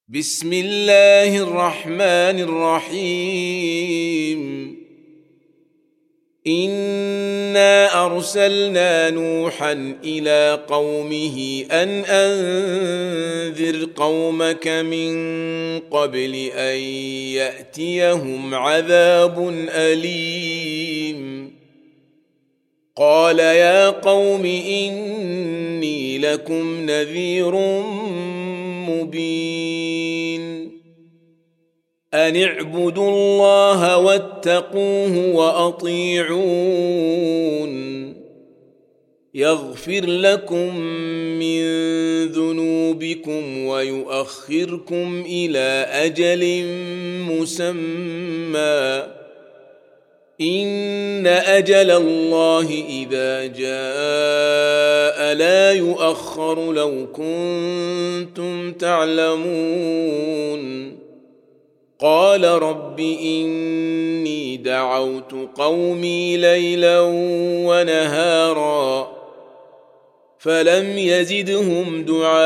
بسم الله الرحمن الرحيم. إنا أرسلنا نوحا إلى قومه أن أنذر قومك من قبل أن يأتيهم عذاب أليم. قال يا قوم إني لكم نذير مبين. أن اعبدوا الله واتقوه وأطيعون. يغفر لكم من ذنوبكم ويؤخركم إلى أجل مسمى. إن أجل الله إذا جاء لا يؤخر لو كنتم تعلمون. قال رب إني دعوت قومي ليلا ونهارا فلم يزدهم دعائي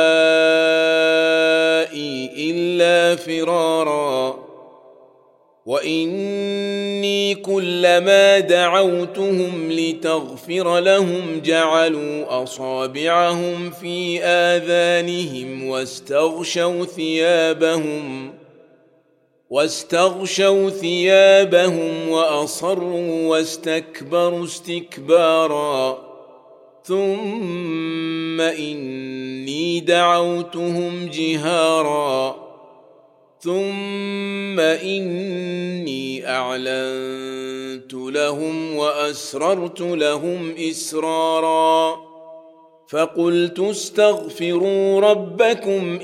إلا فرارا. وإني كلما دعوتهم لتغفر لهم جعلوا أصابعهم في آذانهم واستغشوا ثيابهم وأصروا واستكبروا استكبارا. ثم إني دعوتهم جهارا ثم إني أعلنت لهم وأسررت لهم إسرارا. فقلت استغفروا ربكم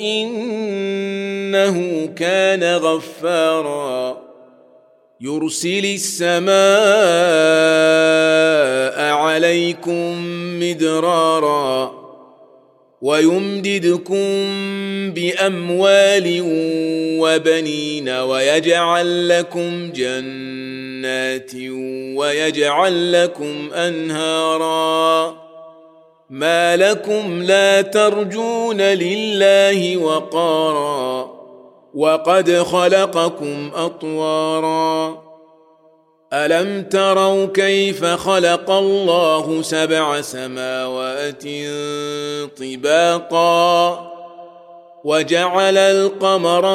إنه كان غفارا يرسل السماء عليكم مدرارا ويمددكم بأموال وبنين ويجعل لكم جنات ويجعل لكم أنهارا. ما لكم لا ترجون لله وقارا وقد خلقكم أطوارا. ألم تروا كيف خلق الله 7 سماوات طباقا وجعل القمر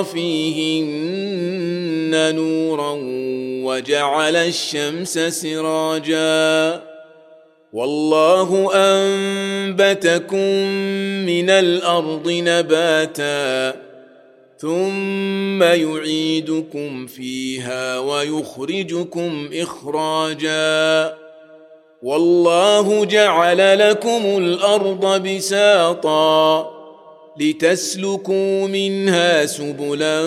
فيهن نورا وجعل الشمس سراجا والله أنبتكم من الأرض نباتا ثم يعيدكم فيها ويخرجكم إخراجا. والله جعل لكم الأرض بساطا لتسلكوا منها سبلا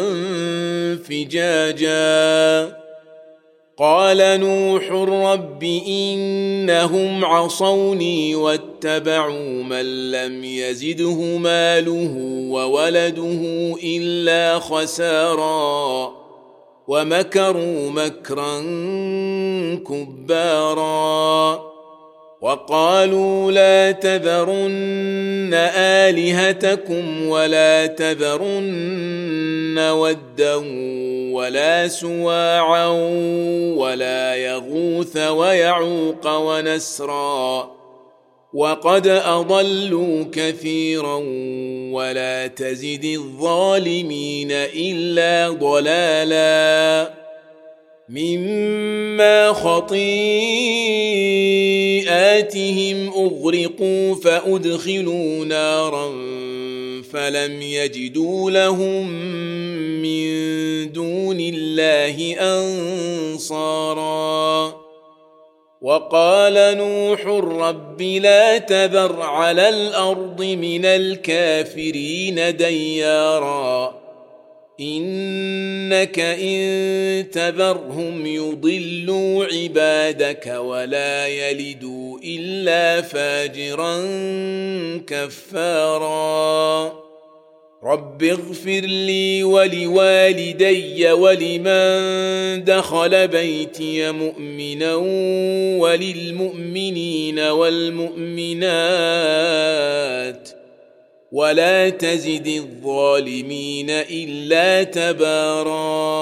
فجاجا. قال نوح رب إنهم عصوني واتبعوا من لم يزده ماله وولده إلا خسارا ومكروا مكرا كبارا. وقالوا لا تذرن آلهتكم ولا تذرن ودا ولا سواعا ولا يغوث ويعوق ونسرا وقد أضلوا كثيرا ولا تزد الظالمين إلا ضلالا. مما خطيئاتهم أغرقوا فأدخلوا نارا فلم يجدوا لهم من دون الله أنصارا. وقال نوح رب لا تذر على الأرض من الكافرين ديارا إنك إن تذرهم يضلوا عبادك ولا يلدوا إلا فاجرا كفارا. رب اغفر لي ولوالدي ولمن دخل بيتي مؤمنا وللمؤمنين والمؤمنات ولا تزد الظالمين إلا تباراً